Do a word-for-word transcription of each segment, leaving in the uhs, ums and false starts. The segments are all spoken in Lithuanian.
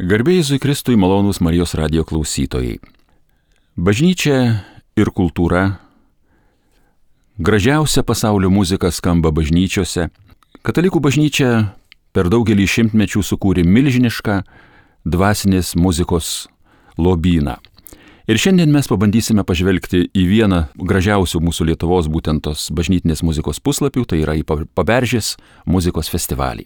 Garbė Jėzui Kristui, malonūs Marijos radijo klausytojai. Bažnyčia ir kultūra, gražiausia pasaulio muzika skamba bažnyčiose. Katalikų bažnyčia per daugelį šimtmečių sukūrė milžinišką dvasinės muzikos lobyną. Ir šiandien mes pabandysime pažvelgti į vieną gražiausių mūsų Lietuvos būtent tos bažnytinės muzikos puslapių, tai yra į Paberžės muzikos festivalį.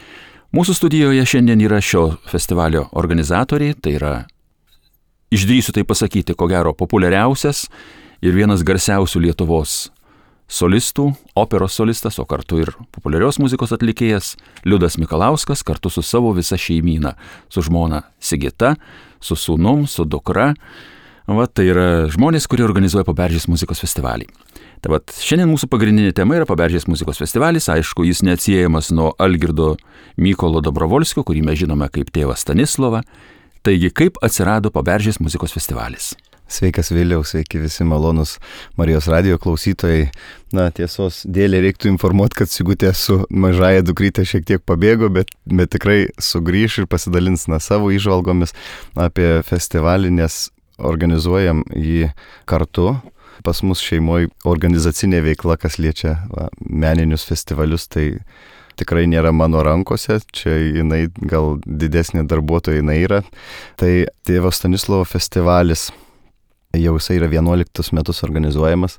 Mūsų studijoje šiandien yra šio festivalio organizatoriai, tai yra, išdrįsiu tai pasakyti, ko gero populiariausias ir vienas garsiausių Lietuvos solistų, operos solistas, o kartu ir populiarios muzikos atlikėjas Liudas Mikalauskas kartu su savo visa šeimyna, su žmona Sigita, su sūnum, su dukra. Va, tai yra žmonės, kurie organizuoja Paberžės muzikos festivalį. Tai va, šiandien mūsų pagrindinė tema yra Paberžės muzikos festivalis. Aišku, jis neatsiejamas nuo Algirdo Mykolo Dobrovolskio, kurį mes žinome kaip tėvą Stanislovą. Taigi, kaip atsirado Paberžės muzikos festivalis? Sveikas Viliau, sveiki visi malonus Marijos radijo klausytojai. Na, tiesos dėlė reiktų informuoti, kad Sigutė su mažaja dukrytė šiek tiek pabėgo, bet, bet tikrai sugrįš ir pasidalins na, savo įžvalgomis apie festivalį, nes organizuojam jį kartu. Pas mus šeimoje organizacinė veikla, kas liečia va, meninius festivalius, tai tikrai nėra mano rankose, čia jinai gal didesnė darbuotoja jinai yra. Tai tėvo Stanislovo festivalis, jau jisai yra vienuoliktus metus organizuojamas.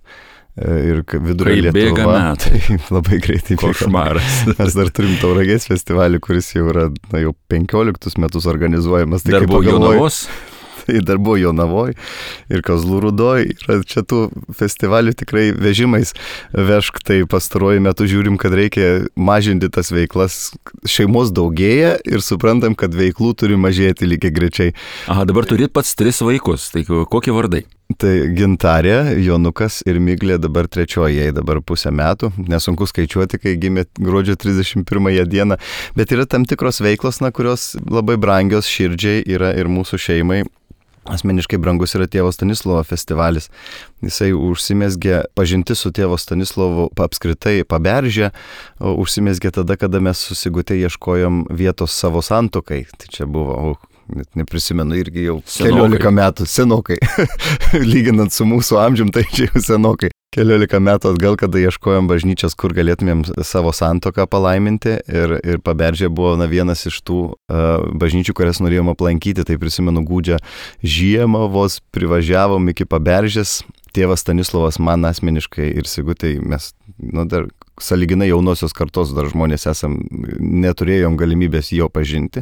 Ir vidurio Lietuva, tai labai greitai košmaras. Mes dar turim Tauragės festivalį, kuris jau yra na, jau penkioliktus metus organizuojamas. Tai dar buvo Jonavos? Tai dar buvo Jonavoj ir Kazlų Rūdoj. Ir čia tų festivalių tikrai vežimais vežk, tai pastaruoju metu žiūrim, kad reikia mažinti tas veiklas. Šeimos daugėja ir suprantam, kad veiklų turi mažėti lygiai grečiai. Aha, dabar turit pats tris vaikus, tai kokie vardai? Tai Gintarė, Jonukas ir Miglė dabar trečioji, jai dabar pusę metų. Nesunku skaičiuoti, kai gimė gruodžio trisdešimt pirmąją dieną. Bet yra tam tikros veiklos, na, kurios labai brangios širdžiai yra ir mūsų šeimai. Asmeniškai brangus yra tėvo Stanislovo festivalis. Jisai užsimezgė pažinti su tėvo Stanislovu apskritai Paberžę, užsimezgė tada, kada mes su Sigute ieškojom vietos savo santuokai. Tai čia buvo, net neprisimenu, irgi jau keliolika metų, senokai. Lyginant su mūsų amžium, tai čia jau senokai. Keliolika metų atgal, kada ieškojom bažnyčios, kur galėtumėm savo santuoką palaiminti ir, ir Paberžė buvo na, vienas iš tų uh, bažnyčių, kurias norėjom aplankyti. Tai prisimenu gūdžią žiemą, vos privažiavom iki Paberžės. Tėvas Stanislovas man asmeniškai ir Sigutei, mes nu, dar sąlyginai jaunosios kartos dar žmonės esam, neturėjom galimybės jo pažinti.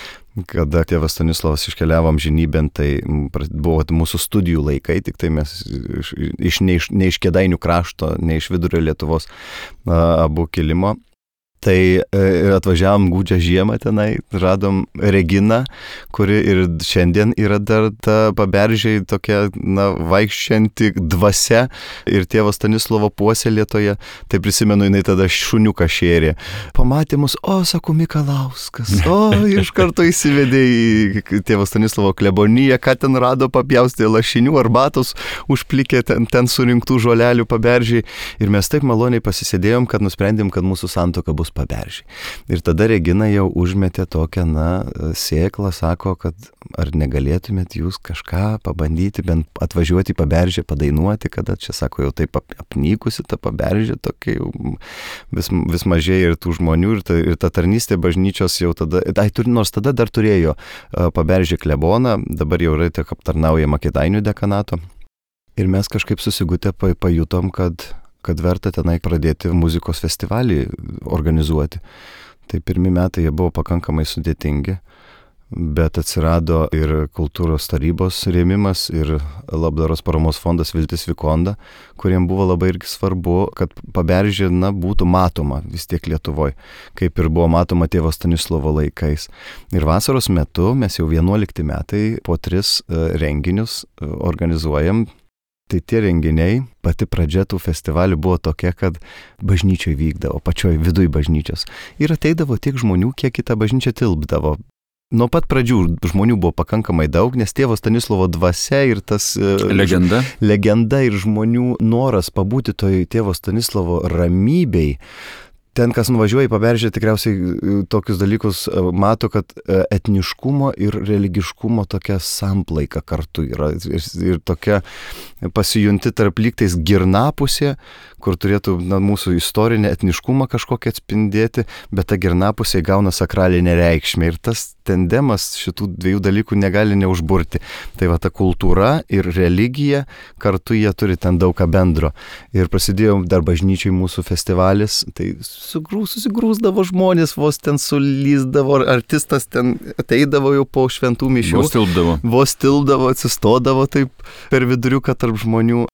Kada tėvas Stanislovas iškeliavom žinybėn, tai buvo mūsų studijų laikai, tik tai mes iš, iš, ne, iš, ne iš Kėdainių krašto, ne iš vidurio Lietuvos abu kilimo. Tai ir atvažiavom gūdžią žiemą tenai, radom Reginą, kuri ir šiandien yra dar ta Paberžiai tokia, na, vaikščianti dvasia ir tėvo Stanislovo puoselėtoje. Tai prisimenu, jinai tada šuniuką šėrė. Pamatė mus, o, sako, Mikalauskas, o, iš karto įsivedė į tėvo Stanislovo kleboniją, ką ten rado, papjaustė lašinių, arbatos, užplikė ten, ten surinktų žolelių Paberžiai. Ir mes taip maloniai pasisėdėjom, kad nusprendėm, kad mūsų santuoka bus Paberžiai. Ir tada Regina jau užmetė tokią, na, sėklą, sako, kad ar negalėtumėt jūs kažką pabandyti, bent atvažiuoti į Paberžę, padainuoti, kada čia, sako, jau taip apnykusi ta Paberžė, tokia jau vis, vis mažėja ir tų žmonių, ir ta, ir ta tarnystė bažnyčios jau tada, ai, nors tada dar turėjo Paberžė kleboną, dabar jau yra tiek aptarnaujama Kėdainių dekanato. Ir mes kažkaip su Sigute pajutom, kad kad verta tenai pradėti muzikos festivalį organizuoti. Tai pirmi metai jie buvo pakankamai sudėtingi, bet atsirado ir kultūros tarybos rėmimas ir labdaros paramos fondas Viltis Vikonda, kuriem buvo labai irgi svarbu, kad Paberžė na, būtų matoma vis tiek Lietuvoje, kaip ir buvo matoma tėvo Stanislovo laikais. Ir vasaros metu mes jau vienuolikti metai po tris renginius organizuojam. Tai tie renginiai, pati pradžia tų festivalių buvo tokia, kad bažnyčioje vykdavo, pačioj viduj bažnyčios. Ir ateidavo tiek žmonių, kiek į tą bažnyčią tilpdavo. Nuo pat pradžių žmonių buvo pakankamai daug, nes tėvo Stanislovo dvasia ir tas legenda, legenda ir žmonių noras pabūti toj tėvo Stanislovo ramybei, ten, kas nuvažiuoja į Paberžę, tikriausiai tokius dalykus mato, kad etniškumo ir religiškumo tokia samplaika kartu yra. Ir, ir tokia pasijunti tarp lygtais girnapusė, kur turėtų na, mūsų istorinę etniškumą kažkokią atspindėti, bet ta girnapusė gauna sakralinę reikšmę. Ir tas tandemas šitų dviejų dalykų negali neužburti. Tai va ta kultūra ir religija, kartu jie turi ten daug ką bendro. Ir prasidėjo dar bažnyčiai mūsų festivalis, tai sugrūs, susigrūsdavo žmonės, vos ten sulyzdavo, artistas ten ateidavo jau po šventų mišių. Vos tilpdavo. Vos tilpdavo, atsistodavo taip per viduriuką tarp žmonių.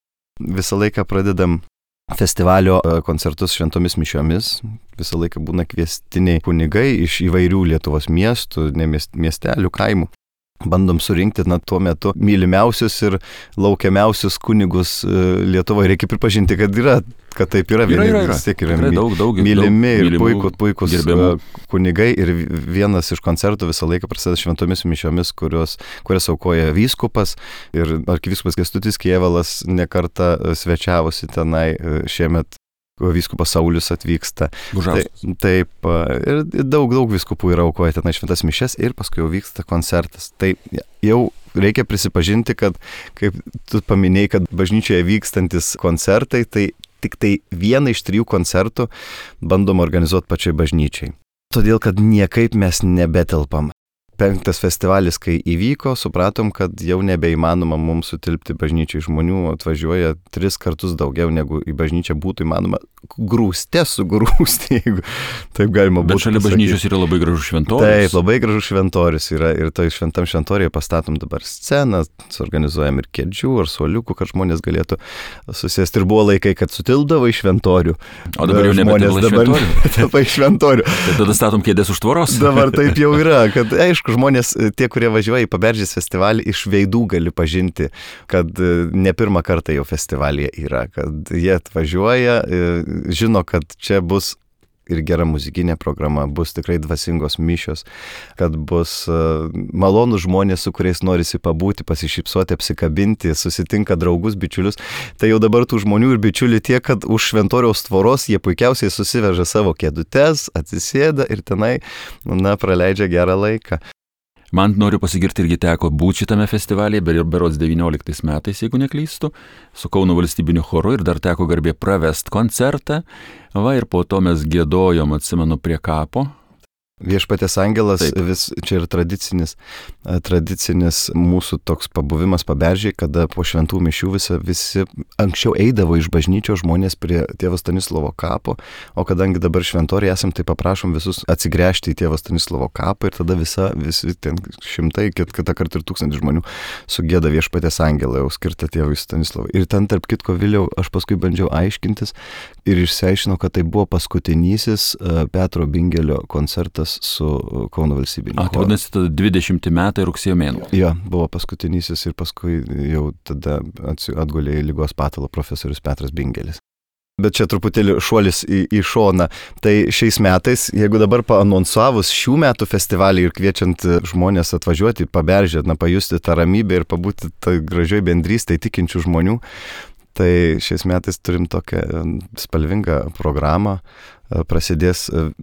Visą laiką pradedam festivalio koncertus šventomis mišiomis. Visą laiką būna kviestiniai kunigai iš įvairių Lietuvos miestų, ne miestelių, kaimų. Bandom surinkti na, tuo metu mylimiausius ir laukiamiausius kunigus Lietuvoje. Reikia pripažinti, kad yra, kad taip yra. Yra, yra, yra. Vis tiek yra Tikrai daug, daug, mylimi daug, ir puikus, puikus gerbiamų kunigai. Ir vienas iš koncertų visą laiką prasideda šventomis mišiomis, kurios, kurias aukoja vyskupas. Ir arkivyskupas Kęstutis Kėvalas nekartą svečiavosi tenai šiemet. Vyskupas Saulius atvyksta. Bužauskas. Taip, ir daug, daug vyskupų yra aukoja tenai šventas mišias ir paskui jau vyksta koncertas. Tai jau reikia prisipažinti, kad, kaip tu paminėjai, kad bažnyčioje vykstantis koncertai, tai tik tai vieną iš trijų koncertų bandom organizuoti pačiai bažnyčiai. Todėl, kad niekaip mes nebetelpam. Penktas festivalis, kai įvyko, supratom, kad jau nebeįmanoma mums sutilpti bažnyčiai žmonių, atvažiuoja tris kartus daugiau, negu į bažnyčią būtų įmanoma grūste sugrūsti, jeigu taip galima būtų. Bet šalia bažnyčios yra labai gražus šventorius. Taip, labai gražus šventorius yra ir toj šventam šventorijoje pastatom dabar sceną, suorganizuojam ir kėdžių ar suoliukų, kad žmonės galėtų susėsti. Ir buvo laikai, kad sutilpdavo į šventorių. O dabar jau nebetilpa į šventorių. Tai tada statom kėdės už tvoros. Dabar taip jau yra, kad aišku, žmonės, tie, kurie važiuoja į Paberžės festivalį, iš veidų gali pažinti, kad ne pirmą kartą jau festivalyje yra, kad jie atvažiuoja, žino, kad čia bus ir gera muzikinė programa, bus tikrai dvasingos mišios, kad bus malonūs žmonės, su kuriais norisi pabūti, pasišypsoti, apsikabinti, susitinka draugus, bičiulius. Tai jau dabar tų žmonių ir bičiulių tiek, kad už šventoriaus tvoros jie puikiausiai susiveža savo kėdutes, atsisėda ir tenai, na, praleidžia gerą laiką. Man noriu pasigirti irgi teko būti šitame festivalyje, berods devynioliktais metais, jeigu neklystu, su Kauno valstybiniu choru ir dar teko garbė pravest koncertą, va ir po to mes giedojom, atsimenu, prie kapo. Viešpaties angelas, Taip. vis, čia ir tradicinis, tradicinis mūsų toks pabuvimas Paberžiai, kada po šventų mišių visi, visi anksčiau eidavo iš bažnyčios žmonės prie tėvo Stanislovo kapo, o kadangi dabar šventoriai esam, tai paprašom visus atsigręžti į tėvo Stanislovo kapą ir tada visa, visi ten šimtai, kitą kartą ir tūkstantį žmonių sugėda Viešpaties angelą, jau skirtą tėvui Stanislovui. Ir ten tarp kitko, Viliau, aš paskui bandžiau aiškintis ir išsiaiškinau, kad tai buvo paskutinysis Petro Bingelio koncertas su Kauno valstybiniu choru. A, tai vadinasi, tada dvidešimti metai rugsėjo mėnuo. Jo, buvo paskutinysis ir paskui jau tada atgulė į ligos patalą profesorius Petras Bingelis. Bet čia truputėlį šuolis į, į šoną. Tai šiais metais, jeigu dabar paanonsavus šių metų festivalį ir kviečiant žmonės atvažiuoti į Paberžę, na, pajusti tą ramybę ir pabūti tą gražioj bendrystėj tikinčių žmonių, tai šiais metais turim tokią spalvingą programą. Prasidės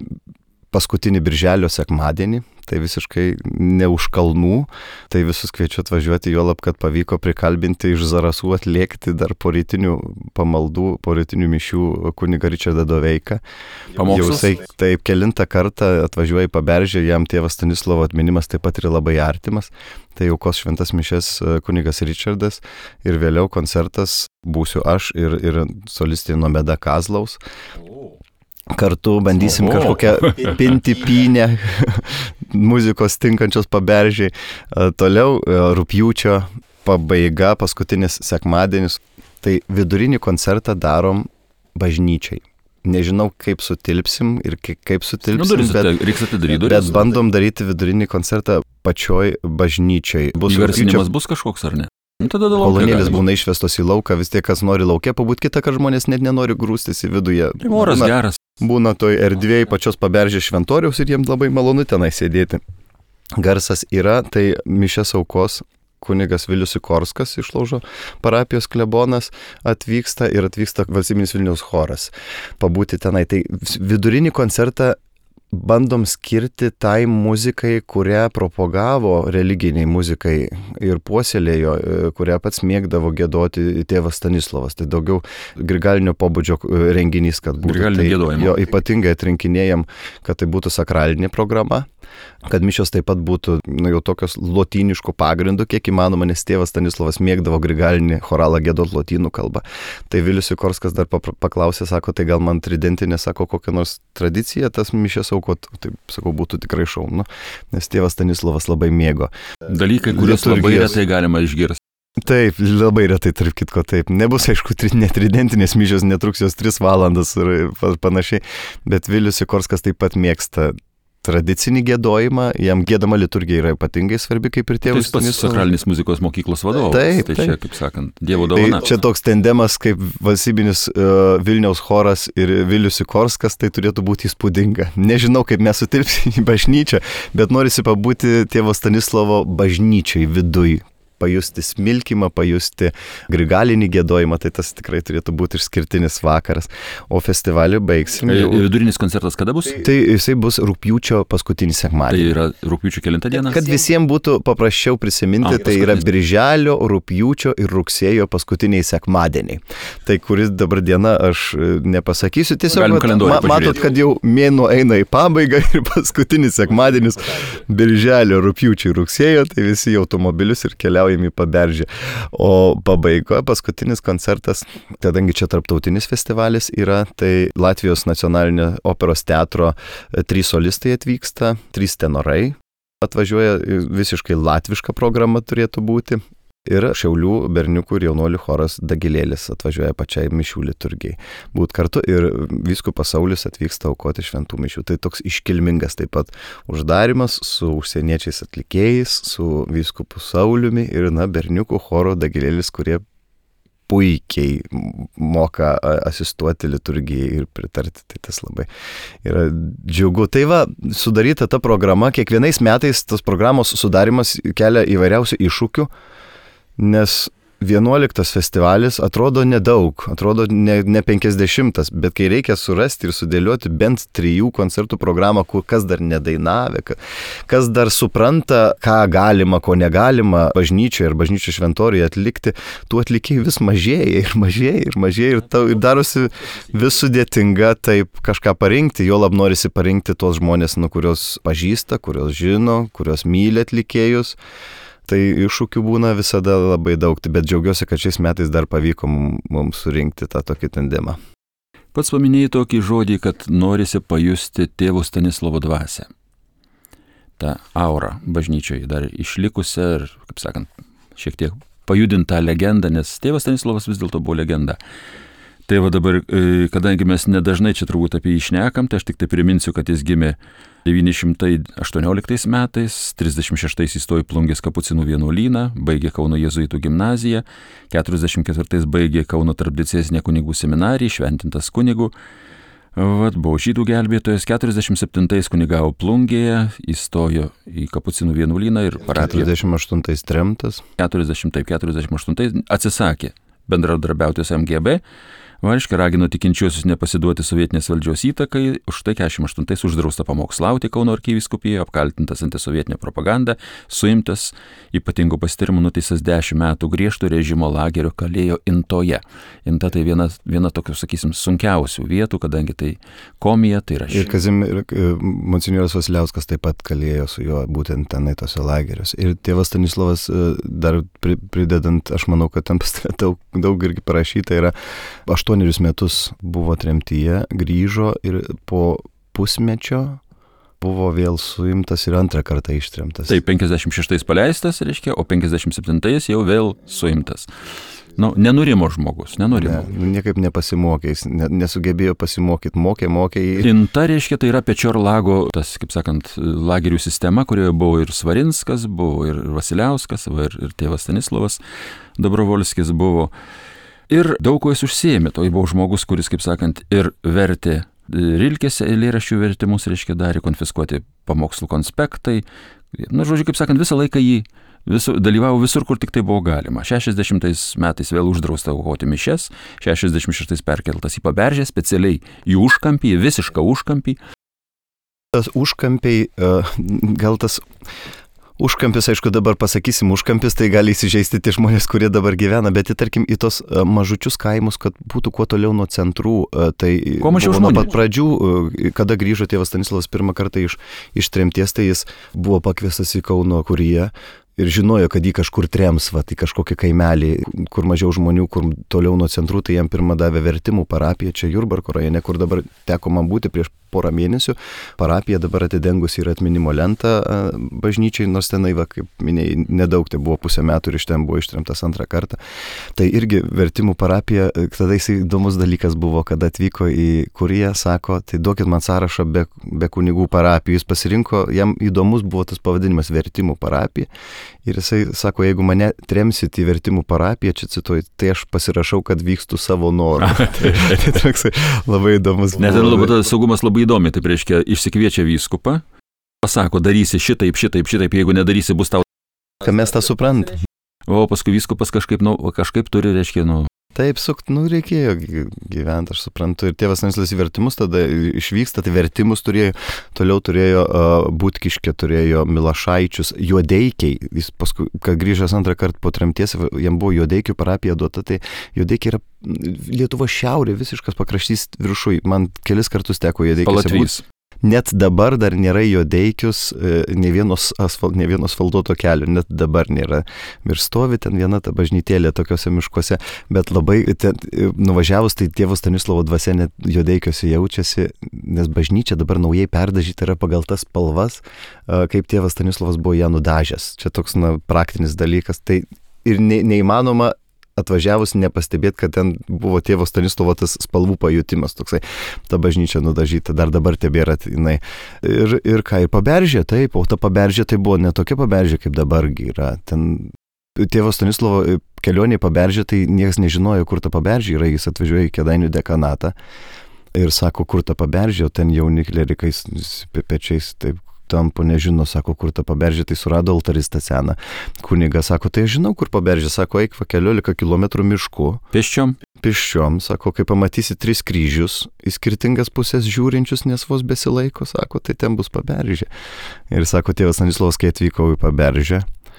paskutinį birželio sekmadienį, tai visiškai ne už kalnų, tai visus kviečiu atvažiuoti, juolab, kad pavyko prikalbinti iš Zarasų atlėkti dar po rytinių pamaldų, po rytinių mišių kunigą Ričardą Doveiką. Pamokslas? Jau jisai taip kelintą kartą atvažiuoja į Paberžę, jam tėvas Stanislovo atminimas taip pat yra labai artimas, tai aukos šventas mišias kunigas Ričardas ir vėliau koncertas būsiu aš ir, ir solistė Nomeda Kazlaus. Kartu bandysim Oho. kažkokią pinti pynę muzikos tinkančios Paberžiai. Toliau rugpjūčio pabaiga, paskutinis sekmadienis. Tai vidurinį koncertą darom bažnyčiai. Nežinau, kaip sutilpsim ir kaip sutilpsim, Nu, duris, bet, reiks atidaryti duris. bet bandom daryti vidurinį koncertą pačioj bažnyčiai. Bus Įgarsinimas bus kažkoks ar ne? Nu, tada laukia kolonėlės galima. būna išvestos į lauką, vis tiek kas nori laukia pabūti, kitą, kad žmonės net nenori grūstis į viduje. Tai oras Būna- geras. Būna toj erdvėj pačios Paberžės šventoriaus ir jiems labai malonu tenai sėdėti. Garsas yra, tai mišias aukos kunigas Vilius Sikorskas iš Laužo parapijos klebonas atvyksta ir atvyksta valstybinis Vilniaus choras pabūti tenai. Tai vidurinį koncertą bandom skirti tai muzikai, kurią propagavo religiniai muzikai ir puoselėjo, kurią pats mėgdavo giedoti tėvas Stanislovas. Tai daugiau grigalinio pobūdžio renginys, kad būtų. Tai, jo, ypatingai atrinkinėjom, kad tai būtų sakralinė programa, kad mišios taip pat būtų nu, jau tokios lotyniškų pagrindų, kiek įmanoma, nes tėvas Stanislovas mėgdavo grigalinį choralą giedot lotynų kalbą. Tai Vilius Sikorskas dar paklausė, sako, tai gal man tridentinė, sako, kokią nors tradiciją tas mišias aukot, tai sakau, būtų tikrai šaunu, nes tėvas Stanislovas labai mėgo. Dalykai, kuriuos labai retai galima išgirsti. Taip, labai retai, tarp kitko, taip. Nebus, aišku, netridentinės mišios, netruks jos tris valandas ir panašiai, bet Vilius Sikorskas taip pat mėgsta tradicinį giedojimą, jam giedama liturgija yra ypatingai svarbi, kaip ir tėvas Stanislovas. Tai jis pats sakralinės muzikos mokyklos vadovas. Taip, tai taip. Čia, kaip sakant, Dievo dovana. Tai čia toks tandemas kaip valstybinis uh, Vilniaus choras ir Vilius Sikorskas, tai turėtų būti įspūdinga. Nežinau, kaip mes sutilpsime į bažnyčią, bet norisi pabūti tėvo Stanislovo bažnyčiai viduj. Pajusti smilkimą, pajusti grigalinį giedojimą, tai tas tikrai turėtų būti išskirtinis vakaras. O festivalį baigsim. Jau... Vidurinis koncertas kada bus? Tai jisai bus rugpjūčio paskutinį sekmadienį. Tai yra rugpjūčio kelintą dieną? Kad visiems būtų paprasčiau prisiminti, A, tai yra birželio, rugpjūčio ir rugsėjo paskutiniai sekmadieniai. Tai kuris dabar diena aš nepasakysiu, tiesiog ma, matot, kad jau mėnuo eina į pabaigą ir paskutinis sekmadienis birželio, rugpjūčio ir rugsėjo, tai visi automobilius ir keliauja į Paberžę. O pabaigoje paskutinis koncertas, kadangi čia tarptautinis festivalis yra, tai Latvijos nacionalinio operos teatro trys solistai atvyksta, trys tenorai atvažiuoja, visiškai latviška programa turėtų būti. Ir Šiaulių berniukų ir jaunuolių choras Dagilėlis atvažiuoja pačiai mišių liturgijai. Būt kartu ir vyskupas Saulius atvyksta aukoti šventų mišių. Tai toks iškilmingas taip pat uždarimas su užsieniečiais atlikėjais, su vyskupu Sauliumi ir na, berniukų choro Dagilėlis, kurie puikiai moka asistuoti liturgijai ir pritarti. Tai tas labai yra džiugu. Tai va, sudaryta ta programa, kiekvienais metais tas programos sudarimas kelia įvairiausių iššūkių, nes vienuoliktas festivalis atrodo nedaug, atrodo ne, ne penkiasdešimtas, bet kai reikia surasti ir sudėlioti bent trijų koncertų programą, kur kas dar nedainavė, kas dar supranta, ką galima, ko negalima bažnyčioje ir bažnyčio šventorijoje atlikti, tų atlikėjų vis mažėja ir mažėja ir mažėja ir, tau, ir darosi vis sudėtinga taip kažką parinkti, jo lab norisi parinkti tos žmonės, nu, kurios pažįsta, kurios žino, kurios myli atlikėjus. Tai iššūkių būna visada labai daug, bet džiaugiuosi, kad šiais metais dar pavyko mums surinkti tą tokį tandemą. Pats paminėjai tokį žodį, kad norisi pajusti tėvo Stanislovo dvasią. Ta aura bažnyčioje dar išlikusią ir, kaip sakant, šiek tiek pajudintą legendą, nes tėvas Stanislovas vis dėlto buvo legenda. Tai va dabar, kadangi mes nedažnai čia turbūt apie jį šnekam, tai aš tik tai priminsiu, kad jis gimė devyni šimtai aštuonioliktais metais, trisdešimt šeštais įstojo į Plungės kapucinų vienuolyną, baigė Kauno jėzuitų gimnaziją, keturiasdešimt ketvirtais baigė Kauno tarpdiecezinę kunigų seminariją, šventintas kunigų. Vat, buvo žydų gelbėtojas, keturiasdešimt septintais kunigavo Plungėje, įstojo į kapucinų vienuolyną ir parapiją. keturiasdešimt aštuntais tremtas. keturiasdešimt, taip, keturiasdešimt aštuntais atsisakė bendradarbiauti su M G B. Aiškiai ragino tikinčiuosius nepasiduoti sovietinės valdžios įtakai, už tai keturiasdešimt aštuntais uždrausta pamokslauti Kauno arkivyskupijoje, apkaltintas antisovietinę propagandą, suimtas, ypatingų pasitarimų nuteistas dešimt metų griežto režimo lagerio kalėjo Intoje. Inta tai viena, viena tokių, sakysim, sunkiausių vietų, kadangi tai komija, tai yra... Ir Kazimir, monsinjoras Vasiliauskas taip pat kalėjo su juo būtent tenai tose lageriuose. Ir tėvas Stanislovas dar pridedant, aš manau, kad tam daug, daug irgi parašyta yra, aštuonerius metus buvo tremtyje, grįžo ir po pusmečio buvo vėl suimtas ir antrą kartą ištremtas. Taip, penkiasdešimt šeštais paleistas, reiškia, o penkiasdešimt septintais jau vėl suimtas. Nu, nenurimo žmogus, nenurimo. Ne, niekaip nepasimokė, ne, nesugebėjo pasimokyti, mokė, mokė. Inta, reiškia, tai yra Pečiorlago, tas, kaip sakant, lagerių sistema, kurioje buvo ir Svarinskas, buvo ir Vasiliauskas, ir, ir tėvas Stanislovas Dobrovolskis buvo. Ir daug ko jis užsiėmė, to buvo žmogus, kuris, kaip sakant, ir vertė Rilkės eilėraščių vertimus, reiškia, darė konfiskuoti pamokslų konspektai. Na, žodžiu, kaip sakant, visą laiką jį Visur, dalyvavo visur, kur tik tai buvo galima. šešiasdešimtais metais vėl uždrausta aukoti mišias, šešiasdešimt šeštais perkeltas į Paberžę, specialiai į užkampį, į visišką užkampį. Tas užkampiai, gal tas užkampis, aišku, dabar pasakysim užkampis, tai gali įsižeisti tie žmonės, kurie dabar gyvena, bet į, tarkim, į tos mažučius kaimus, kad būtų kuo toliau nuo centrų, tai kuo mažiau nuo žmonių. pat pradžių, kada grįžo tėvas Stanislavas pirmą kartą iš, iš tremties, tai jis buvo pakviestas į Kauno kuriją. Ir žinojo, kad jį kažkur trems, va, tai kažkokį kaimelį, kur mažiau žmonių, kur toliau nuo centrų, tai jam pirmą davė vertimų parapiją čia Jurbarko rajone, kur dabar teko man būti prieš porą mėnesių. Parapija dabar atidengusi yra atminimo lentą bažnyčiai, nors tenai, va, kaip minėjai, nedaug, tai buvo pusę metų ir iš ten buvo ištremtas antrą kartą. Tai irgi vertimų parapija, tada jis įdomus dalykas buvo, kad atvyko į kuriją, sako, tai duokit man sąrašą be, be kunigų parapijų. Jis pasirinko, jam įdomus buvo tas pavadinimas vertimų parapija. Ir jisai sako, jeigu mane tremsit į vertimų parapiją, čia cituoju, tai aš pasirašau, kad vykstu savo norą. Tai toks labai įdomus. Net ir labai, saugumas labai įdomi, tai reiškia, išsikviečia vyskupą, pasako, darysi šitaip, šitaip, šitaip, jeigu nedarysi, bus tau. Ką mes tą suprantam. O paskui vyskupas kažkaip, nu, kažkaip turi, reiškia, nu. Taip, sukt, nu, reikėjo gyventi, aš suprantu. Ir tėvas Stanislavas į vertimus tada išvyksta, tai vertimus turėjo, toliau turėjo uh, Butkiškė, turėjo Milašaičius, Juodeikiai. Jis paskui, kad grįžęs antrą kartą po tremties, jam buvo Juodeikių parapija duota, tai Juodeikiai yra Lietuva šiaurė, visiškas pakraštys viršui. Man kelis kartus teko Juodeikiuose būti. Net dabar dar nėra Juodeikius, ne vienos asfalt, ne vienos asfaltuoto kelio, net dabar nėra. Ir stovi ten viena ta bažnytėlė tokiuose miškuose, bet labai ten, nuvažiavus, tai tėvo Stanislovo dvasia net Juodeikiuose jaučiasi, nes bažnyčia dabar naujai perdažyta yra pagal tas spalvas, kaip tėvas Stanislovas buvo ją nudažęs. Čia toks na, praktinis dalykas. Tai ir ne, neįmanoma atvažiavus nepastebėti, kad ten buvo tėvo Stanislovo tas spalvų pajutimas toksai, ta bažnyčia nudažyta, dar dabar tebėra jinai. Ir, ir ką, ir Paberžė, taip, o ta Paberžė tai buvo ne tokia Paberžė, kaip dabargi yra. Ten tėvo Stanislovo kelionė į Paberžę, tai niekas nežinojo, kur ta Paberžė yra, jis atvažiuoja į Kėdainių dekanatą ir sako, kur ta Paberžė, o ten jauni klerikais pečiais taip tampo, nežino, sako, kur ta Paberžė, tai surado altaristą seną. Kunigas sako, tai aš žinau, kur Paberžė, sako, eik va keliolika kilometrų mišku. Pėsčiom? Pėsčiom, sako, kai pamatysi tris kryžius, į skirtingas pusės žiūrinčius, nes vos besilaiko, sako, tai ten bus Paberžė. Ir sako, tėvas Stanislavas, kai atvykau į Paberžę,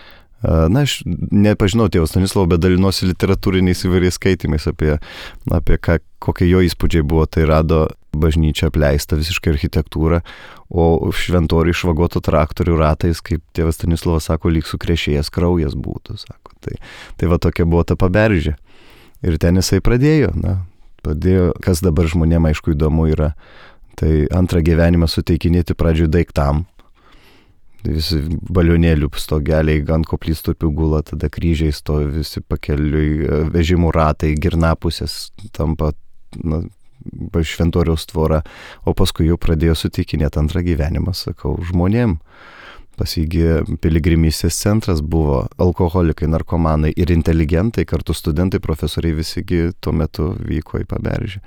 na, aš nepažinau tėvo Stanislovo, bet dalinosi literatūriniais įvairiais skaitimais apie, apie ką, kokie jo įspūdžiai buvo, tai rado bažnyčia apleista visiškai architektūra, o šventorių išvagoto traktorių ratais, kaip tėvas Stanislavas sako, lyg sukrešėjęs kraujas būtų, sako. Tai, tai va tokia buvo ta Paberžė. Ir ten jisai pradėjo, na, pradėjo, kas dabar žmonėm aišku įdomu yra, tai antrą gyvenimą suteikinėti pradžioj daiktam. Visi balionėlių stogeliai ant koplytstulpių gula, tada kryžiai stovi visi pakeliui, vežimų ratai, girnapusės tampa na, šventoriaus tvora, o paskui jau pradėjo suteikinėti antrą gyvenimą, sakau, žmonėm. Pasigė piligrimystės centras buvo alkoholikai, narkomanai ir inteligentai, kartu studentai, profesoriai visigi tuo metu vyko į Paberžę.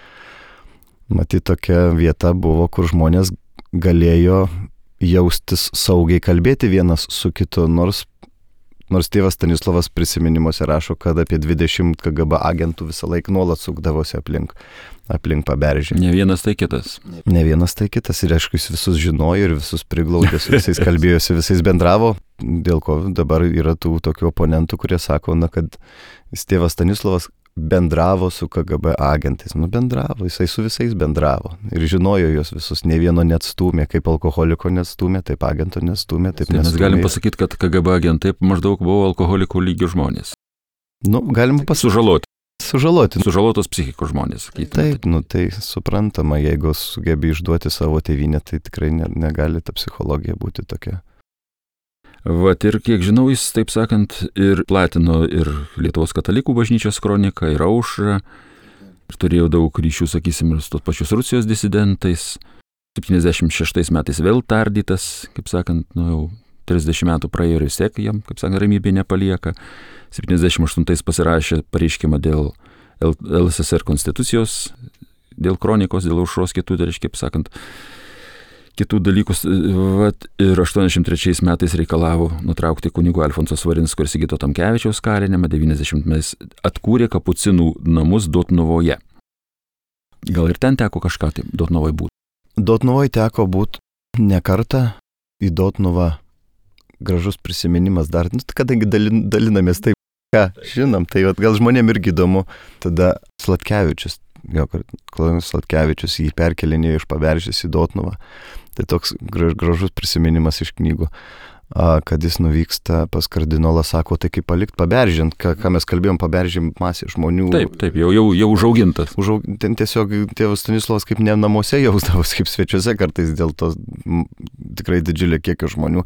Matyt, tokia vieta buvo, kur žmonės galėjo jaustis saugiai, kalbėti vienas su kitu, nors, nors tėvas Stanislavas prisiminimuose rašo, kad apie dvidešimt K G B agentų visą laiką nuolat sukdavosi aplink, aplink Paberžę. Ne vienas tai kitas. Ne vienas tai kitas ir aišku, jis visus žinojo ir visus priglaudė, su visais kalbėjosi, visais bendravo, dėl ko dabar yra tų tokių oponentų, kurie sako, na, kad jis tėvas Stanislavas bendravo su K G B agentais. Nu, bendravo, jisai su visais bendravo. Ir žinojo juos visus, ne vieno neatstūmė, kaip alkoholiko neatstūmė, taip agento neatstūmė, taip neatstūmė. Mes galim pasakyti, kad K G B agentai maždaug buvo alkoholikų lygių žmonės. Nu, galim pasakyti. Sužaloti. Sužaloti. Sužalotos psichikos žmonės. Sakytume. Taip, nu tai suprantama, jeigu sugebi išduoti savo tėvynę, tai tikrai ne, negali ta psichologija būti tokia. Vat ir kiek žinau, jis, taip sakant, ir platino ir Lietuvos katalikų bažnyčios kroniką, ir aušrą, ir turėjo daug ryšių, sakysim, ir su tos pačios Rusijos disidentais. septyniasdešimt šeštais metais vėl tardytas, kaip sakant, nu jau trisdešimt metų praėjo ir vis tiek jam, kaip sakant, ramybė nepalieka. septyniasdešimt aštuntais pasirašė pareiškimą dėl L S S R konstitucijos, dėl kronikos, dėl aušros kitų, tai reiškia, kaip sakant, kitų dalykus. Vat, ir aštuoniasdešimt trečiais metais reikalavo nutraukti kunigo Alfonso Svarinsko ir Sigito Tamkevičiaus kalinimą, devyniasdešimtais atkūrė kapucinų namus Dotnuvoje. Gal ir ten teko kažką tai Dotnuvoj būti? Dotnuvoj teko būti ne kartą. Į Dotnuvą gražus prisiminimas dar, nu, kadangi dalin, dalinamės taip, ką žinom, tai vat, gal žmonėm irgi įdomu. Tada Sladkevičius, jo, Klaudinas Sladkevičius jį perkelinėjo iš Paberžės į Dotnuvą. Tai toks gražus prisiminimas iš knygų, kad jis nuvyksta pas kardinolą, sako, tai kaip palikt Paberžę, ką, ką mes kalbėjom, Paberžė masė žmonių. Taip, taip, jau, jau, jau užaugintas. Užaug, ten tiesiog tėvas Stanislovas kaip ne namuose jausdavosi, kaip svečiuose kartais dėl to m, tikrai didžiulė kiekio žmonių.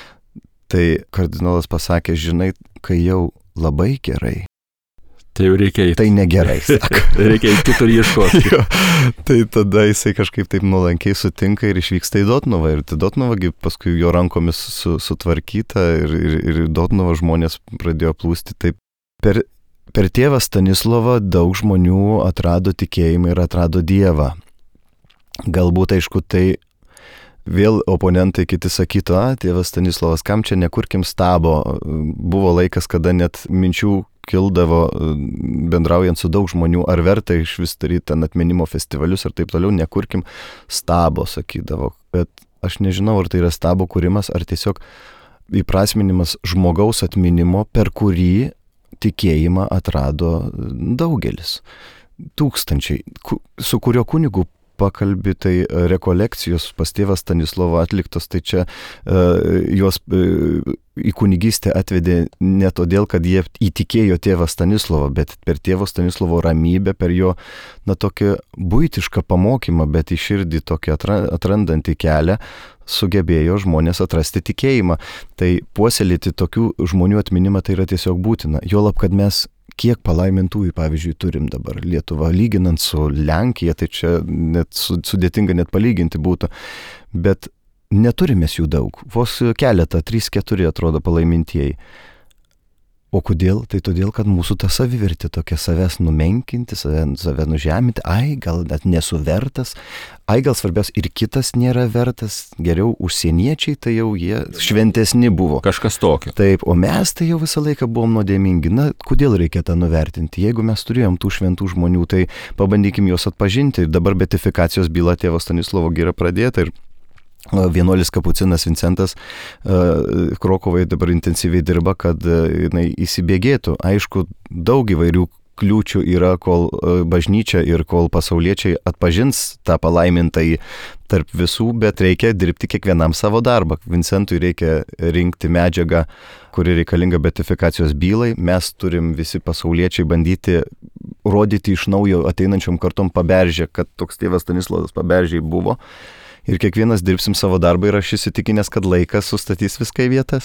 Tai kardinolas pasakė, žinai, kai jau labai gerai. Tai jau reikia eiti. Tai negerai, sako. Reikia eiti kitur ieškoti. Tai tada jisai kažkaip taip nuolankiai sutinka ir išvyksta į Dotnuvą. Ir Dotnuva paskui jo rankomis su, sutvarkyta ir, ir, ir Dotnuvą žmonės pradėjo plūsti. Taip. Per, per tėvą Stanislovą daug žmonių atrado tikėjimą ir atrado Dievą. Galbūt, aišku, tai vėl oponentai kiti sakytų, a, tėvas Stanislovas, kam čia nekurkim stabo. Buvo laikas, kada net minčių kildavo bendraujant su daug žmonių, ar verta iš vis daryti ten atminimo festivalius ir taip toliau, nekurkim stabo, sakydavo. Bet aš nežinau, ar tai yra stabo kūrimas, ar tiesiog įprasminimas žmogaus atminimo, per kurį tikėjimą atrado daugelis. Tūkstančiai, su kurio kunigu pakalbi, tai rekolekcijos pas tėvą Stanislovą atliktos, tai čia uh, juos uh, į kunigystę atvedė ne todėl, kad jie įtikėjo tėvą Stanislovą, bet per tėvo Stanislovo ramybę, per jo, na, tokį buitišką pamokymą, bet į širdį tokį atrandantį kelią, sugebėjo žmonės atrasti tikėjimą. Tai puoselėti tokių žmonių atminimą tai yra tiesiog būtina. Juolab, kad mes kiek palaimintųjų, pavyzdžiui, turim dabar Lietuvą, lyginant su Lenkija, tai čia net sudėtinga net palyginti būtų, bet neturime jų daug, vos keletą, trys, keturi atrodo palaimintieji. O kodėl? Tai todėl, kad mūsų ta savivertė tokia, savęs numenkinti, save, save nužeminti, ai, gal net nesu vertas, ai, gal svarbiausia ir kitas nėra vertas, geriau užsieniečiai, tai jau jie šventesni buvo. Kažkas tokio. Taip, o mes tai jau visą laiką buvom nuodėmingi. Na, kodėl reikia tą nuvertinti? Jeigu mes turėjom tų šventų žmonių, tai pabandykim juos atpažinti. Ir dabar beatifikacijos byla tėvo Stanislovo yra pradėta ir vienuolis kapucinas Vincentas uh, Krokovai dabar intensyviai dirba, kad uh, jinai įsibėgėtų. Aišku, daug įvairių kliūčių yra, kol uh, bažnyčia ir kol pasauliečiai atpažins tą palaimintąjį tarp visų, bet reikia dirbti kiekvienam savo darbą. Vincentui reikia rinkti medžiagą, kuri reikalinga beatifikacijos bylai. Mes turim visi pasauliečiai bandyti rodyti iš naujo ateinančiom kartom Paberžę, kad toks tėvas Stanislovas Paberžiai buvo. Ir kiekvienas dirbsim savo darbą ir aš įsitikinęs, kad laikas sustatys viską į vietas.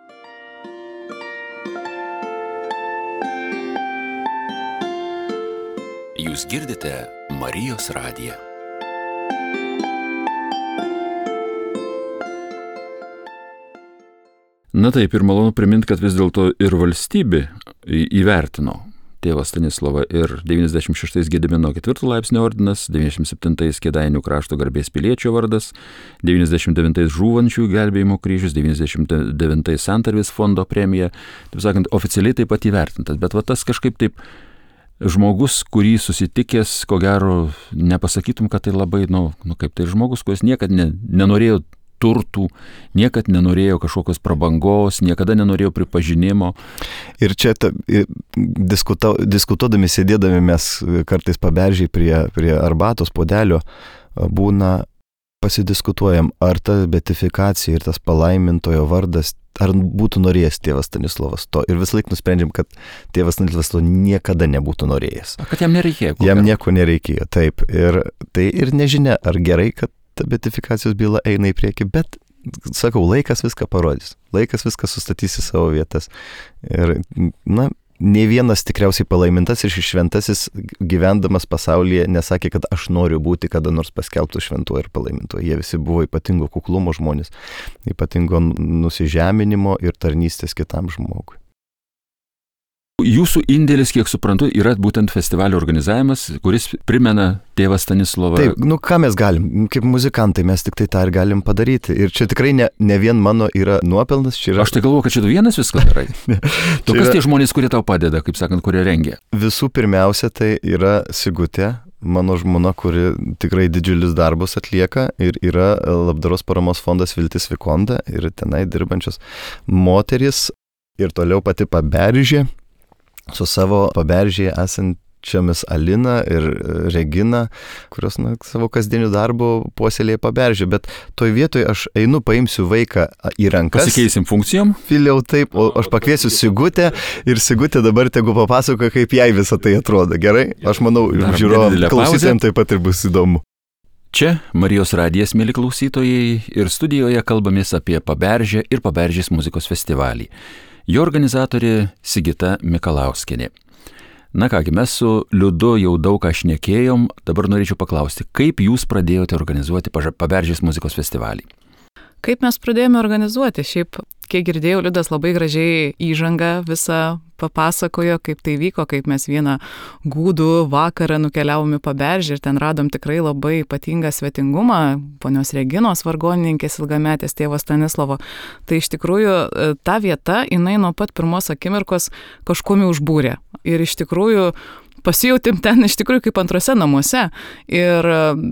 Jūs girdite Marijos radiją. Na taip, ir malonu priminti, kad vis dėlto ir valstybė įvertino tėvą Stanislovą ir devyniasdešimt šeštais Gedimino ketvirto laipsnio ordinas, devyniasdešimt septintais Kėdainių krašto garbės piliečio vardas, devyniasdešimt devintais žūvančių gelbėjimo kryžius, devyniasdešimt devintais Santarvės fondo premija, taip sakant, oficialiai taip pat įvertintas, bet va tas kažkaip taip žmogus, kurį susitikęs, ko gero, nepasakytum, kad tai labai, nu, nu kaip tai žmogus, kuris niekad ne, nenorėjo turtų, niekad nenorėjo kažkokios prabangos, niekada nenorėjo pripažinimo. Ir čia ta, diskuta, diskutuodami, sėdėdami mes kartais Paberžiai prie, prie arbatos puodelio, būna pasidiskutuojam, ar ta beatifikacija ir tas palaimintojo vardas, ar būtų norėjęs tėvas Stanislovas to. Ir vis laik nusprendžiam, kad tėvas Stanislovas to niekada nebūtų norėjęs. A, kad jam nereikėjo. Jam nieko nereikėjo, taip. Ir tai ir nežinia, ar gerai, kad ta beatifikacijos byla eina į priekį, bet, sakau, laikas viską parodys. Laikas viską sustatys į savo vietas. Ir, na, ne vienas tikriausiai palaimintas ir šventasis gyvendamas pasaulyje nesakė, kad aš noriu būti kada nors paskelbtų šventuoju ir palaimintuoju. Jie visi buvo ypatingo kuklumo žmonės, ypatingo nusižeminimo ir tarnystės kitam žmogui. Jūsų indėlis, kiek suprantu, yra būtent festivalio organizavimas, kuris primena tėvą Stanislovą. Taip, nu ką mes galim, kaip muzikantai mes tik tai tą ir galim padaryti. Ir čia tikrai ne, ne vien mano yra nuopelnas, čia yra... Aš tai galvoju, kad čia tu vienas viską darai. Tu kas yra... tie žmonės, kurie tau padeda, kaip sakant, kurie rengia? Visų pirmiausia, tai yra Sigutė, mano žmona, kuri tikrai didžiulis darbus atlieka, ir yra Labdaros paramos fondas Viltis Vikonda ir tenai dirbančios moterys, ir toliau pati Paberžė su savo Paberžėje esančiomis Alina ir Regina, kurios na, savo kasdieniu darbu puoselėja Paberžę. Bet toj vietoj aš einu, paimsiu vaiką į rankas. Pasikeisim funkcijom? Vėliau taip, o aš pakviesiu Sigutę ir Sigutė dabar tegu papasakoja, kaip jai visą tai atrodo. Gerai? Aš manau, žiūrovams, klausytojams taip pat ir bus įdomu. Čia Marijos radijas, mėly klausytojai, ir studijoje kalbamės apie Paberžę ir Paberžės muzikos festivalį. Jo organizatorė Sigita Mikalauskienė. Na kągi, mes su Liudu jau daug ką šnekėjom, dabar norėčiau paklausti, kaip jūs pradėjote organizuoti Paberžės muzikos festivalį? Kaip mes pradėjome organizuoti? Šiaip, kiek girdėjau, Liudas labai gražiai įžangą visą papasakojo, kaip tai vyko, kaip mes vieną gūdų vakarą nukeliavome Paberžę ir ten radom tikrai labai ypatingą svetingumą, ponios Reginos vargonininkės ilgametės tėvo Stanislovo. Tai iš tikrųjų ta vieta, jinai nuo pat pirmos akimirkos kažkuomi užbūrė. Ir iš tikrųjų pasijautėm ten iš tikrųjų kaip antrose namuose ir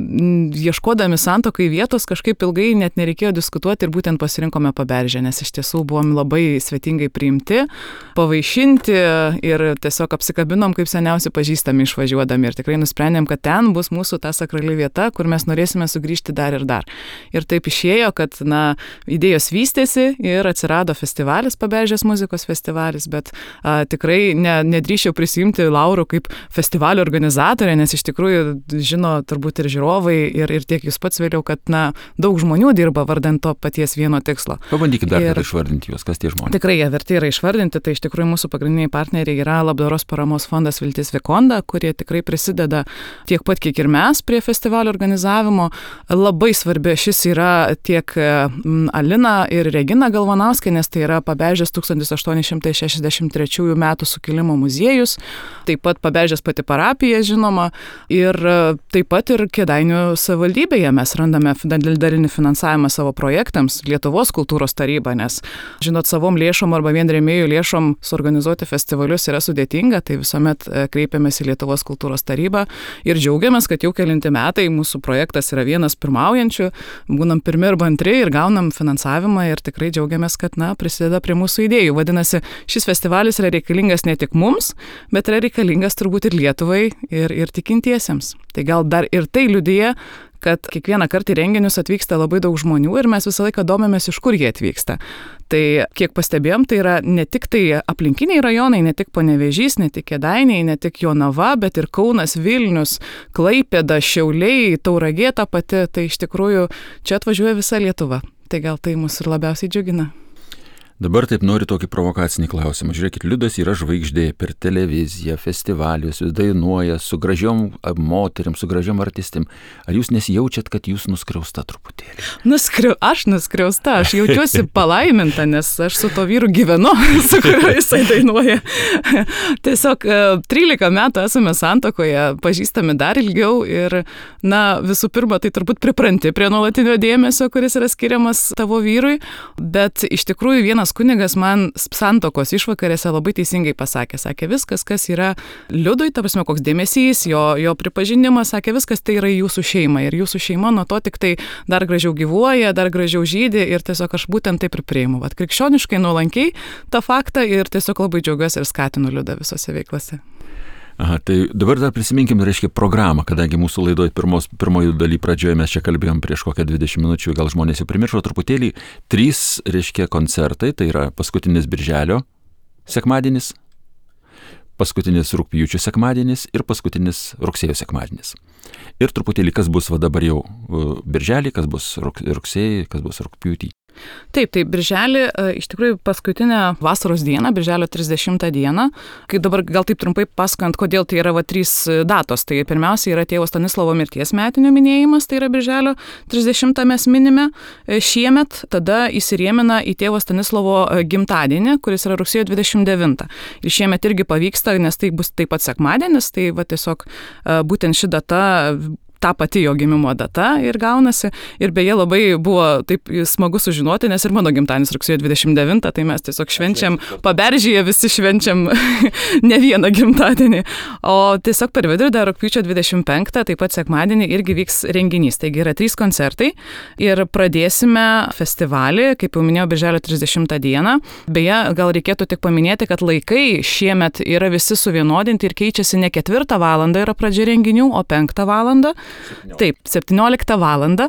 ieškodami santuokai vietos kažkaip ilgai net nereikėjo diskutuoti ir būtent pasirinkome Paberžę, nes iš tiesų buvom labai svetingai priimti, pavaišinti ir tiesiog apsikabinom kaip seniausi pažįstami išvažiuodami ir tikrai nusprendėm, kad ten bus mūsų ta sakrali vieta, kur mes norėsime sugrįžti dar ir dar. Ir taip išėjo, kad na, idėjos vystėsi ir atsirado festivalis, Paberžės muzikos festivalis, bet a, tikrai ne, nedrįščiau prisijimti laurų kaip festivalio organizatorė, nes iš tikrųjų žino turbūt ir žiūrovai ir, ir tiek jūs pats vėliau, kad na, daug žmonių dirba vardant to paties vieno tikslo. Pabandykit dar ir išvardinti juos, kas tie žmonės. Tikrai jie verti yra išvardinti, tai iš tikrųjų mūsų pagrindiniai partneriai yra Labdaros paramos fondas Viltis Vikonda, kurie tikrai prisideda tiek pat, kiek ir mes prie festivalio organizavimo. Labai svarbi šis yra tiek Alina ir Regina Galvanauskienės, tai yra Paberžės tūkstantis aštuoni šimtai šešiasdešimt trečiųjų metų sukilimo muziejus, taip pat Paberžės pati parapija, žinoma, ir taip pat ir Kėdainių savivaldybėje mes randame dalinį finansavimą savo projektams, Lietuvos kultūros taryba, nes, žinot, savom lėšom arba vien rėmėjų lėšom suorganizuoti festivalius yra sudėtinga, tai visuomet kreipiamės į Lietuvos kultūros tarybą ir džiaugiamės, kad jau kelinti metai mūsų projektas yra vienas pirmaujančių, būnam pirmi arba antri ir gaunam finansavimą ir tikrai džiaugiamės, kad, na, prisideda prie mūsų idėjų. Vadinasi, šis festivalis yra reikalingas ne tik mums, bet yra reikalingas turbūt ir Lietuvai, ir, ir tikintiesiems. Tai gal dar ir tai liudija, kad kiekvieną kartą į renginius atvyksta labai daug žmonių ir mes visą laiką domimės, iš kur jie atvyksta. Tai kiek pastebėjom, tai yra ne tik tai aplinkiniai rajonai, ne tik Panevėžys, ne tik Kėdainiai, ne tik Jonava, bet ir Kaunas, Vilnius, Klaipėda, Šiauliai, Tauragė ta pati. Tai iš tikrųjų čia atvažiuoja visa Lietuva. Tai gal tai mus ir labiausiai džiugina. Dabar taip noriu tokį provokacinį klausimą. Žiūrėkit, Liudas yra žvaigždė per televiziją, festivalius, jis dainuoja su gražiom moterim, su gražiom artistim. Ar jūs nesijaučiat, kad jūs nuskriausta truputėlį? Nuskriau, aš nuskriausta, aš jaučiuosi palaiminta, nes aš su to vyru gyvenu, su kuriuo jisai dainuoja. Tiesiog trylika metų esame santuokoje, pažįstami dar ilgiau ir, na, visų pirma, tai turbūt pripranti prie nuolatinio dėmesio, kuris yra skiriamas tavo vyrui, bet iš tikrųjų vienas kunigas man santuokos išvakarėse labai teisingai pasakė, sakė, viskas, kas yra Liudui, ta prasme, koks dėmesys, jo, jo pripažinimas, sakė, viskas tai yra jūsų šeima ir jūsų šeima nuo to tik tai dar gražiau gyvuoja, dar gražiau žydi ir tiesiog aš būtent taip ir priimu. Vat krikščioniškai nuolankiai tą faktą ir tiesiog labai džiaugiuosi ir skatinu Liudą visose veiklose. Aha, tai dabar dar prisiminkim, reiškia, programą, kadangi mūsų laidoje pirmos, pirmojų daly pradžioje mes čia kalbėjom prieš kokią dvidešimt minučių, gal žmonės jau primiršo truputėlį, trys, reiškia, koncertai, tai yra paskutinis birželio sekmadienis, paskutinis rugpjūčio sekmadienis ir paskutinis rugsėjo sekmadienis. Ir truputėlį, kas bus va dabar jau birželį, kas bus rugsėjį, kas bus rugpjūtį. Taip, tai birželį, iš tikrųjų paskutinę vasaros dieną, birželio trisdešimtą dieną, kai dabar gal taip trumpai pasakant, kodėl tai yra va trys datos. Tai pirmiausia yra tėvo Stanislovo mirties metinių minėjimas, tai yra birželio trisdešimtą mes minime šiemet, tada įsirėmina į tėvo Stanislovo gimtadienį, kuris yra rugsėjo dvidešimt devintą. Ir šiemet irgi pavyksta, nes tai bus taip pat sekmadienis, tai va tiesiog būtent ši data ta pati jo gimimo data ir gaunasi. Ir beje labai buvo taip smagu sužinoti, nes ir mano gimtadienis rugsėjo dvidešimt devintą, tai mes tiesiog švenčiam, Paberžyje visi švenčiam ne vieną gimtadienį. O tiesiog per vidurį dar rugpjūčio dvidešimt penktą, taip pat sekmadienį irgi vyks renginys. Taigi yra trys koncertai ir pradėsime festivalį, kaip jau minėjau, birželio trisdešimtą dieną. Beje, gal reikėtų tik paminėti, kad laikai šiemet yra visi suvienodinti ir keičiasi ne ketvirtą valandą yra pradžia renginių, o penktą valandą. Taip, septynioliktą valandą.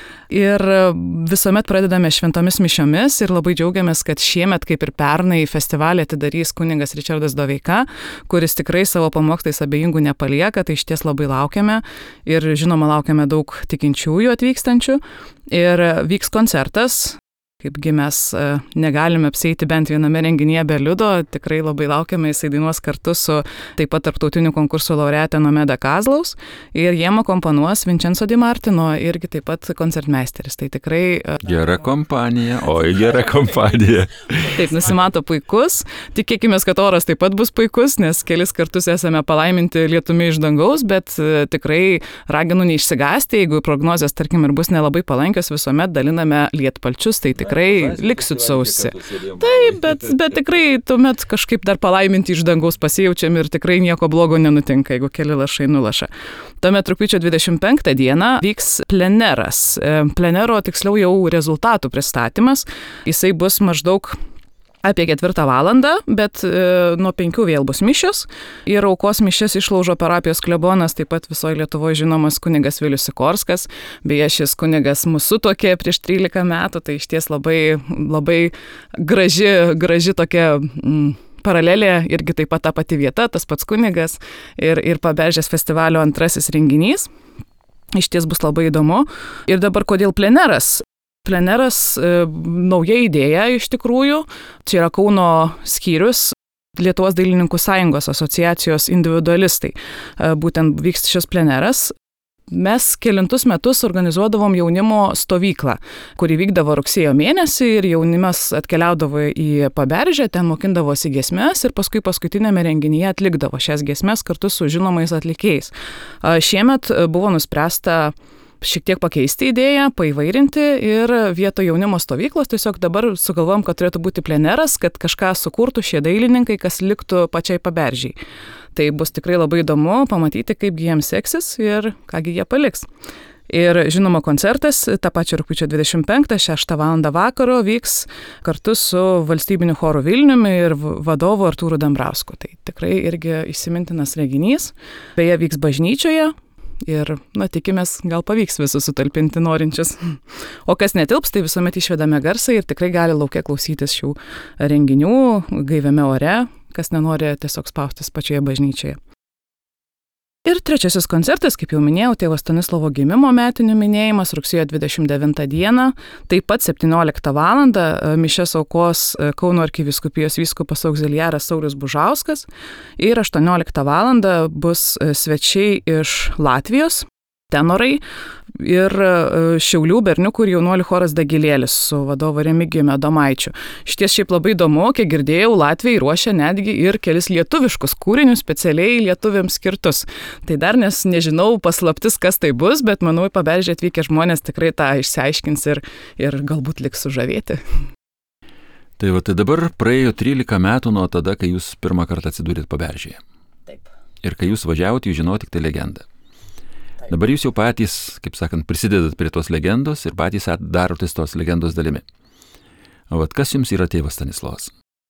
Ir visuomet pradedame šventomis mišiomis ir labai džiaugiamės, kad šiemet, kaip ir pernai, festivalį atidarys kunigas Ričardas Doveika, kuris tikrai savo pamokslais abejingų nepalieka, tai išties labai laukiame ir žinoma laukiame daug tikinčiųjų atvykstančių. Ir vyks koncertas. Kaipgi mes negalime apsieiti bent viename renginyje be liudo, tikrai labai laukiame, jisai dainuos kartu su taip pat tarptautinių konkursų laureatė Nomeda Kazlaus ir jiem akompanuos Vincenzo Di Martino, irgi taip pat koncertmeisteris. Tai tikrai... Gera kompanija, oi gera kompanija. Taip, nusimato puikus, tikėkime, kad oras taip pat bus puikus, nes kelis kartus esame palaiminti lietumi iš dangaus, bet tikrai raginu neišsigąsti, jeigu prognozės, tarkim, ir bus nelabai palankios, visuomet daliname lietpalčius, tai tikrai liksit sausi. Taip, bet, bet tikrai tuomet kažkaip dar palaiminti iš dangaus pasijaučiam ir tikrai nieko blogo nenutinka, jeigu keli lašai nulaša. Tuomet rugpjūčio dvidešimt penktą dieną vyks pleneras. Plenero tiksliau jau rezultatų pristatymas. Jisai bus maždaug apie ketvirtą valandą, bet e, nuo penkių vėl bus mišios ir aukos mišias išlaužo parapijos klebonas, taip pat visoje Lietuvoje žinomas kunigas Vilius Sikorskas. Beje, šis kunigas mūsų sutuokė prieš trylika metų, tai išties labai, labai graži, graži tokia... Mm, paralelė, irgi taip pat ta pati vieta, tas pats kunigas ir, ir Paberžės festivalio antrasis renginys. Išties bus labai įdomu. Ir dabar kodėl pleneras? Pleneras e, nauja idėja iš tikrųjų. Čia yra Kauno skyrius Lietuvos dailininkų sąjungos asociacijos individualistai. E, būtent vyks šis pleneras. Mes kelintus metus organizuodavom jaunimo stovyklą, kuri vykdavo rugsėjo mėnesį ir jaunimas atkeliaudavo į Paberžę, ten mokindavosi giesmes ir paskui paskutinėme renginyje atlikdavo šias giesmes kartu su žinomais atlikėjais. Šiemet buvo nuspręsta šiek tiek pakeisti idėją, paįvairinti ir vietoj jaunimo stovyklos tiesiog dabar sugalvom, kad turėtų būti pleneras, kad kažką sukurtų šie dailininkai, kas liktų pačiai Paberžiai. Tai bus tikrai labai įdomu pamatyti, kaipgi jiems seksis ir kągi jie paliks. Ir žinoma, koncertas tą pačią rugpjūčio dvidešimt penktą, šeštą valandą vakaro vyks kartu su valstybiniu choru Vilniumi ir vadovu Artūru Dambrausku. Tai tikrai irgi įsimintinas renginys. Beje, vyks bažnyčioje. Ir, na, tikimės, gal pavyks visus sutalpinti norinčius. O kas netilps, tai visuomet išvedame garsą ir tikrai gali lauke klausytis šių renginių, gaiviame ore, kas nenori tiesiog spaustis pačioje bažnyčioje. Ir trečiasis koncertas, kaip jau minėjau, tėvo Stanislovo gimimo metinių minėjimas rugsėjo dvidešimt devintą dieną, taip pat septynioliktą valandą mišias aukos Kauno arkivyskupijos vyskupas auxiliaras Saulius Bužauskas ir aštuonioliktą valandą bus svečiai iš Latvijos, tenorai ir Šiaulių berniukų ir jaunuolių choras Dagilėlis su vadovu Remigijumi Adomaičiu. Šties šiaip labai įdomu, kiek girdėjau, Latvijai ruošia netgi ir kelis lietuviškus kūrinius specialiai lietuviams skirtus. Tai dar nes nežinau paslaptis, kas tai bus, bet manau, į Paberžę atvykę žmonės tikrai tą išsiaiškins ir, ir galbūt liks sužavėti. Tai va, tai dabar praėjo trylika metų nuo tada, kai jūs pirmą kartą atsidūrėt Paberžėje. Taip. Ir kai jūs važiavote, jūs žinote tik tai legendą. Dabar jūs jau patys, kaip sakant, prisidedat prie tos legendos ir patys darotės tos legendos dalimi. O vat kas jums yra tėvas Stanislovas?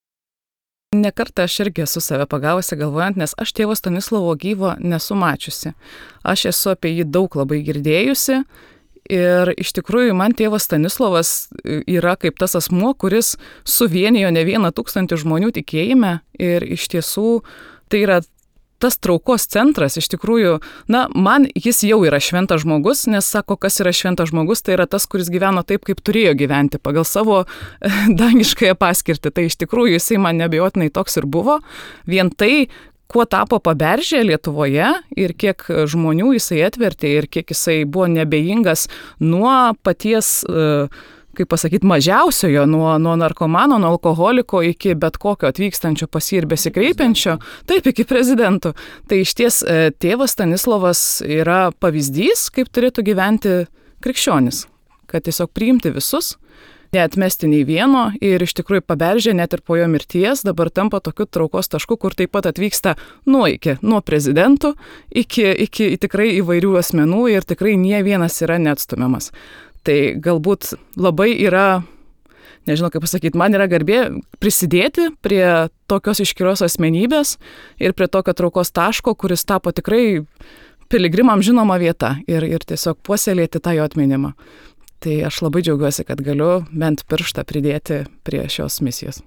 Nekartą aš irgi esu save pagavusi galvojant, nes aš tėvo Stanislovo gyvo nesu mačiusi. Aš esu apie jį daug labai girdėjusi ir iš tikrųjų man tėvas Stanislovas yra kaip tas asmuo, kuris suvienijo ne vieną tūkstantį žmonių tikėjime ir iš tiesų tai yra tas traukos centras iš tikrųjų, na, man jis jau yra šventas žmogus, nes sako, kas yra šventas žmogus, tai yra tas, kuris gyveno taip, kaip turėjo gyventi, pagal savo dangiškąją paskirtį. Tai iš tikrųjų jisai man neabejotinai toks ir buvo. Vien tai, kuo tapo Paberžė Lietuvoje ir kiek žmonių jisai atvertė ir kiek jisai buvo nebejingas nuo paties uh, kaip pasakyti, mažiausiojo, nuo, nuo narkomano, nuo alkoholiko iki bet kokio atvykstančio pas jį ir besikreipiančio, taip iki prezidentų. Tai iš ties tėvas Stanislovas yra pavyzdys, kaip turėtų gyventi krikščionis, kad tiesiog priimti visus, neatmesti nei vieno ir iš tikrųjų Paberžė net ir po jo mirties dabar tampa tokiu traukos tašku, kur taip pat atvyksta nuo iki, nuo prezidentų iki, iki tikrai įvairių asmenų ir tikrai nie vienas yra neatstumiamas. Tai galbūt labai yra, nežinau kaip pasakyti, man yra garbė prisidėti prie tokios iškilios asmenybės ir prie tokio traukos taško, kuris tapo tikrai piligrimam žinoma vieta ir, ir tiesiog puoselėti tą jo atminimą. Tai aš labai džiaugiuosi, kad galiu bent pirštą pridėti prie šios misijos.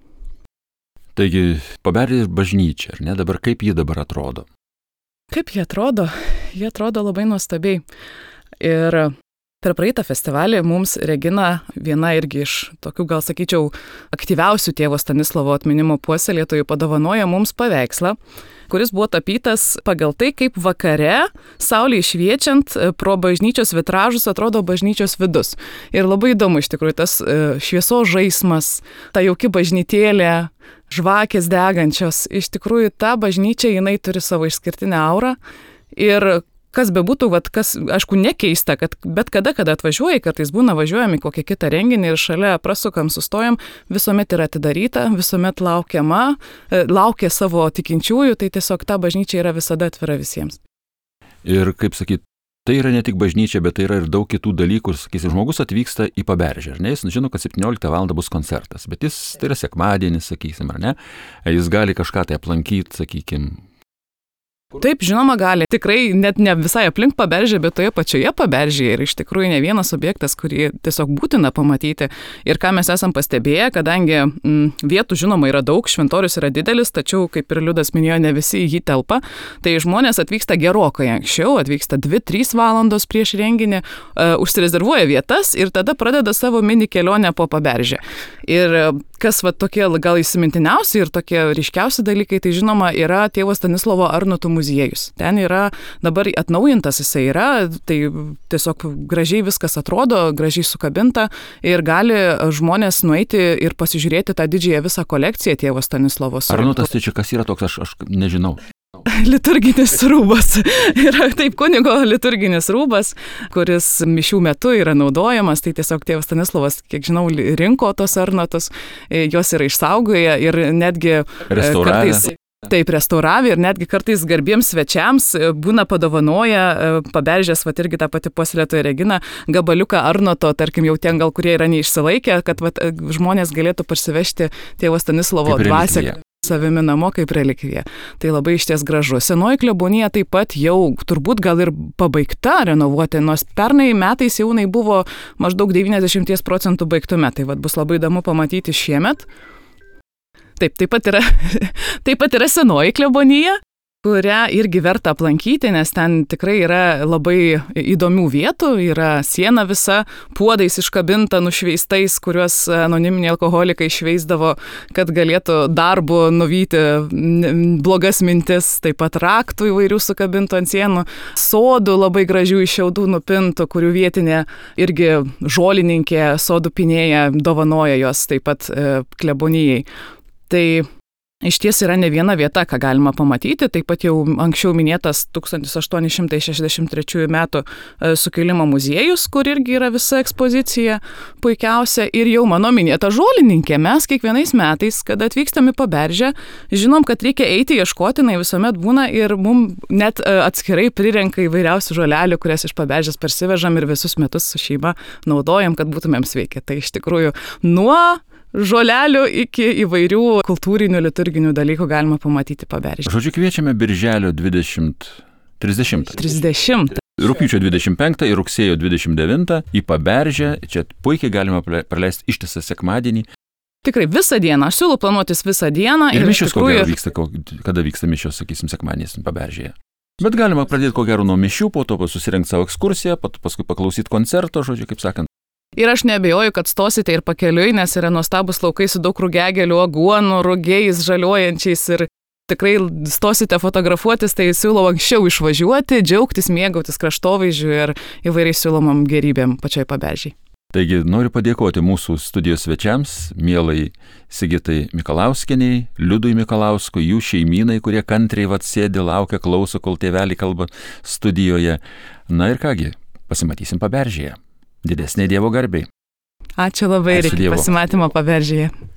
Taigi, Paberžės bažnyčia, ar ne? Dabar kaip ji dabar atrodo? Kaip ji atrodo? Ji atrodo labai nuostabiai. Ir per praeitą festivalį mums Regina, viena irgi iš tokių, gal sakyčiau, aktyviausių tėvo Stanislovo atminimo puoselėtojų, padovanojo mums paveikslą, kuris buvo tapytas pagal tai, kaip vakare, saulei šviečiant, pro bažnyčios vitražus atrodo bažnyčios vidus. Ir labai įdomu iš tikrųjų tas šviesos žaismas, ta jauki bažnytėlė, žvakės degančios. Iš tikrųjų, ta bažnyčia, jinai turi savo išskirtinę aurą ir kas bebūtų, vat, kas, aišku, nekeista, kad bet kada, kada atvažiuoji, kartais būna važiuojami kokią kitą renginį ir šalia prasukam, sustojam, visuomet yra atidaryta, visuomet laukiama, laukia savo tikinčiųjų, tai tiesiog ta bažnyčia yra visada atvira visiems. Ir kaip sakyt, tai yra ne tik bažnyčia, bet tai yra ir daug kitų dalykų. Sakysim, žmogus atvyksta į Paberžę, ar ne? Jis žino, kad septynioliktą valandą bus koncertas, bet jis, tai yra sekmadienis, sakysim, ar ne? Jis gali kažką tai aplankyti, sakykim. Taip, žinoma, gali. Tikrai net ne visai aplink Paberžę, bet toje pačioje Paberžėje ir iš tikrųjų ne vienas objektas, kurį tiesiog būtina pamatyti. Ir ką mes esam pastebėję, kadangi m, vietų žinoma yra daug, šventorius yra didelis, tačiau, kaip ir Liudas minėjo, ne visi į jį telpa, tai žmonės atvyksta gerokai anksčiau, atvyksta dvi trys valandos prieš renginį, uh, užsirezervuoja vietas ir tada pradeda savo mini kelionę po Paberžę. Ir kas va tokie gal įsimintiniausi ir tokie ryškiausi dalykai, tai žinoma yra tėvo Stanislovo Arnotų muziejus. Ten yra dabar atnaujintas jisai yra, tai tiesiog gražiai viskas atrodo, gražiai sukabinta ir gali žmonės nueiti ir pasižiūrėti tą didžiąją visą kolekciją tėvo Stanislovo. Arnotas tai čia kas yra toks, aš, aš nežinau. Liturginis rūbas. Yra taip kunigo liturginis rūbas, kuris mišių metu yra naudojamas. Tai tiesiog tėvas Stanislovas, kiek žinau, rinko tos arnotus, jos yra išsaugoję ir netgi kartais taip restauravę ir netgi kartais garbiems svečiams būna padovanoja Paberžės, vat irgi tą pati puoselėtoja Regina, gabaliuką arnoto, tarkim jau ten gal kurie yra neišsilaikę, kad vat, žmonės galėtų parsivežti tėvo Stanislovo dvasią savimi namo kaip relikvija. Tai labai išties gražu. Senoji klebonija taip pat jau turbūt gal ir pabaigta renovuoti, nors pernai metais jau jinai buvo maždaug devyniasdešimt procentų baigtume. Tai vat bus labai įdomu pamatyti šiemet. Taip, taip pat yra, taip pat yra senoji klebonija, kurią irgi verta aplankyti, nes ten tikrai yra labai įdomių vietų, yra siena visa, puodais iškabinta, nušveistais, kuriuos anoniminiai alkoholikai šveisdavo, kad galėtų darbu nuvyti blogas mintis, taip pat raktų įvairių sukabintų ant sienų, sodų labai gražių iš šiaudų nupintų, kurių vietinė irgi žolininkė, sodų pinėja dovanoja jos taip pat e, klebonijai. Tai iš ties yra ne viena vieta, ką galima pamatyti, taip pat jau anksčiau minėtas tūkstantis aštuoni šimtai šešiasdešimt trečiųjų metų sukilimo muziejus, kur irgi yra visa ekspozicija puikiausia ir jau mano minėta žolininkė. Mes kiekvienais metais, kada atvykstam į Paberžę, žinom, kad reikia eiti ieškoti, na visuomet būna ir mums net atskirai prirenka įvairiausių žolelių, kurias iš Paberžės parsivežam ir visus metus su šeima naudojam, kad būtumėm sveiki. Tai iš tikrųjų nuo žolelių iki įvairių kultūrinių, liturginių dalykų galima pamatyti Paberžėje. Žodžiu, kviečiame birželio dvidešimt, trisdešimtą. trisdešimtą. Rugpjūčio dvidešimt penktą ir rugsėjo dvidešimt devintą į Paberžę. Čia puikiai galima praleisti ištisą sekmadienį. Tikrai visą dieną, aš siūlau planuotis visą dieną. Ir, ir mišios, tikrųjų... ko gero vyksta, kada vyksta mišios, sakysim, sekmadieniais Paberžėje. Bet galima pradėti ko gero nuo mišių, po to susirinkti savo ekskursiją, paskui paklausyti koncerto, žodžiu, kaip sakant. Ir aš nebejoju, kad stosite ir pakeliui, nes yra nuostabus laukai su daug rugiagėlių, aguonų, rugiais, žaliuojančiais ir tikrai stosite fotografuotis, tai siūlau anksčiau išvažiuoti, džiaugtis, mėgautis kraštovaizdžiu ir įvairiai siūlomam gerybėm pačioj Paberžiai. Taigi noriu padėkoti mūsų studijos svečiams, mielai Sigitai Mikalauskieniai, Liudui Mikalauskui, jų šeimynai, kurie kantriai vat sėdi, laukia, klauso, kol tėveliai kalba studijoje. Na ir kągi, pasimatysim Paberžėje. Didesnė Dievo garbei. Ačiū labai ir iki pasimatymo Paberžėje.